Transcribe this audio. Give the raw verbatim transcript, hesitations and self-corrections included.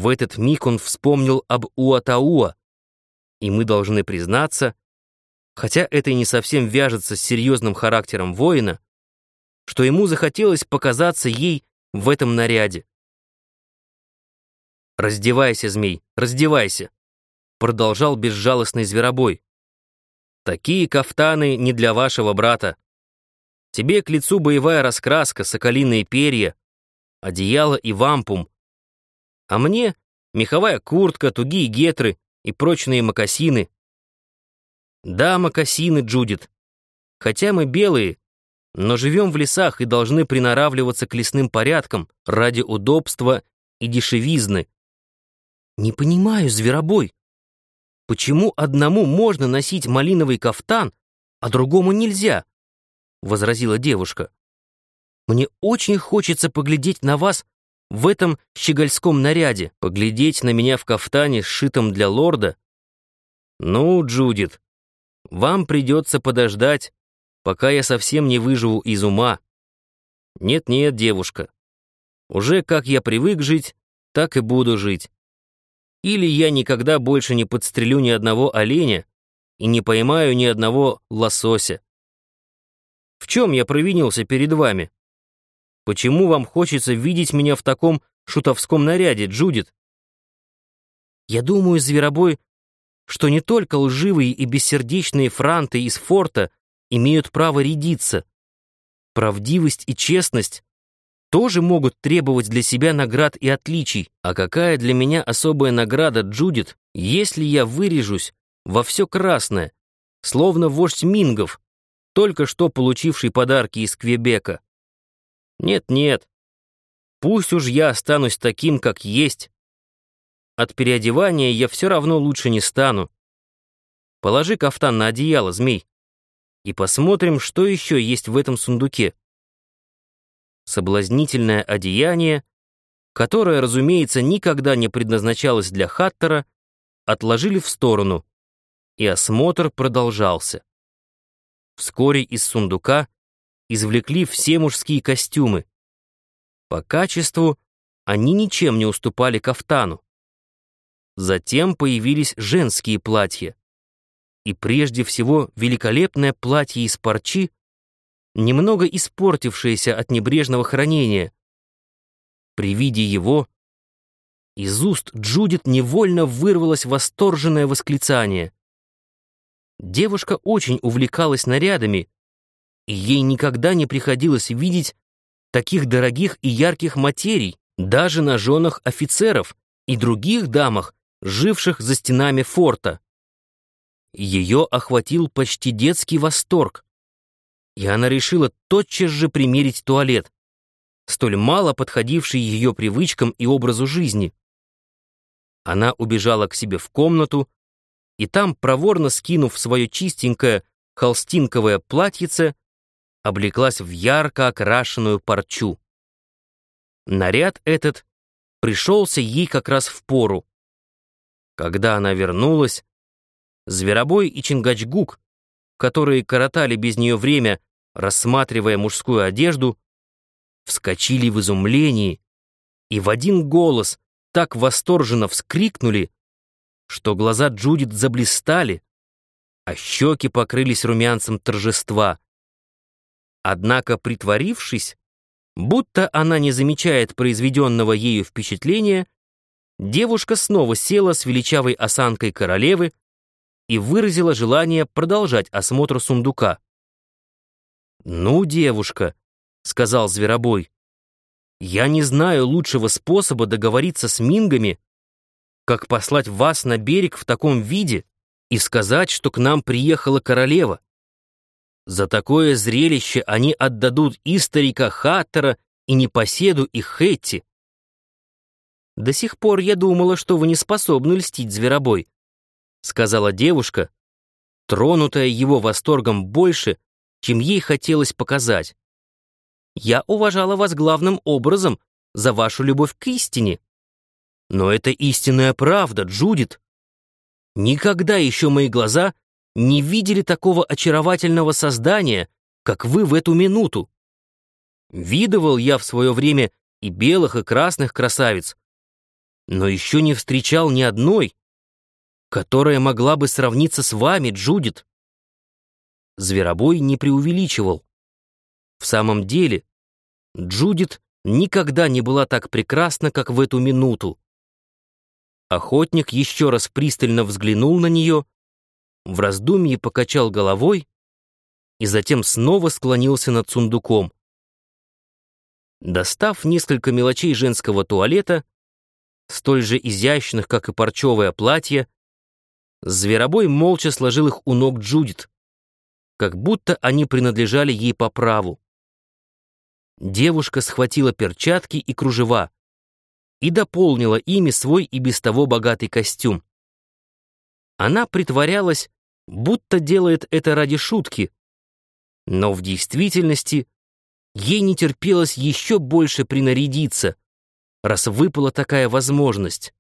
В этот миг он вспомнил об Уатауа, и мы должны признаться, хотя это и не совсем вяжется с серьезным характером воина, что ему захотелось показаться ей в этом наряде. «Раздевайся, змей, раздевайся!» — продолжал безжалостный зверобой. «Такие кафтаны не для вашего брата. Тебе к лицу боевая раскраска, соколиные перья, одеяло и вампум. А мне меховая куртка, тугие гетры и прочные мокасины. Да, мокасины, Джудит. Хотя мы белые, но живем в лесах и должны приноравливаться к лесным порядкам ради удобства и дешевизны. Не понимаю, зверобой, почему одному можно носить малиновый кафтан, а другому нельзя?» — возразила девушка. «Мне очень хочется поглядеть на вас в этом щегольском наряде, поглядеть на меня в кафтане, сшитом для лорда. Ну, Джудит, вам придется подождать, пока я совсем не выживу из ума. Нет-нет, девушка, уже как я привык жить, так и буду жить. Или я никогда больше не подстрелю ни одного оленя и не поймаю ни одного лосося. В чем я провинился перед вами? Почему вам хочется видеть меня в таком шутовском наряде, Джудит?» «Я думаю, зверобой, что не только лживые и бессердечные франты из форта имеют право рядиться. Правдивость и честность тоже могут требовать для себя наград и отличий. А какая для меня особая награда, Джудит, если я вырежусь во все красное, словно вождь мингов, только что получивший подарки из Квебека? Нет-нет, пусть уж я останусь таким, как есть. От переодевания я все равно лучше не стану. Положи кафтан на одеяло, змей, и посмотрим, что еще есть в этом сундуке». Соблазнительное одеяние, которое, разумеется, никогда не предназначалось для Хаттера, отложили в сторону, и осмотр продолжался. Вскоре из сундука извлекли все мужские костюмы. По качеству они ничем не уступали кафтану. Затем появились женские платья. И прежде всего великолепное платье из парчи, немного испортившееся от небрежного хранения. При виде его из уст Джудит невольно вырвалось восторженное восклицание. Девушка очень увлекалась нарядами, и ей никогда не приходилось видеть таких дорогих и ярких материй даже на женах офицеров и других дамах, живших за стенами форта. Ее охватил почти детский восторг, и она решила тотчас же примерить туалет, столь мало подходивший ее привычкам и образу жизни. Она убежала к себе в комнату, и там, проворно скинув свое чистенькое холстинковое платьице, облеклась в ярко окрашенную парчу. Наряд этот пришелся ей как раз в пору. Когда она вернулась, Зверобой и Чингачгук, которые коротали без нее время, рассматривая мужскую одежду, вскочили в изумлении и в один голос так восторженно вскрикнули, что глаза Джудит заблистали, а щеки покрылись румянцем торжества. Однако, притворившись, будто она не замечает произведенного ею впечатления, девушка снова села с величавой осанкой королевы и выразила желание продолжать осмотр сундука. «Ну, девушка», — сказал Зверобой, — «я не знаю лучшего способа договориться с мингами, как послать вас на берег в таком виде и сказать, что к нам приехала королева. За такое зрелище они отдадут и старика Хаттера, и непоседу, и Хэтти». «До сих пор я думала, что вы не способны льстить, Зверобой», — сказала девушка, тронутая его восторгом больше, чем ей хотелось показать. «Я уважала вас главным образом за вашу любовь к истине. Но это истинная правда, Джудит. Никогда еще мои глаза не видели такого очаровательного создания, как вы в эту минуту. Видывал я в свое время и белых, и красных красавиц, но еще не встречал ни одной, которая могла бы сравниться с вами, Джудит». Зверобой не преувеличивал. В самом деле, Джудит никогда не была так прекрасна, как в эту минуту. Охотник еще раз пристально взглянул на нее, в раздумье покачал головой и затем снова склонился над сундуком. Достав несколько мелочей женского туалета, столь же изящных, как и парчевое платье, Зверобой молча сложил их у ног Джудит, как будто они принадлежали ей по праву. Девушка схватила перчатки и кружева и дополнила ими свой и без того богатый костюм. Она притворялась, будто делает это ради шутки, но в действительности ей не терпелось еще больше принарядиться, раз выпала такая возможность.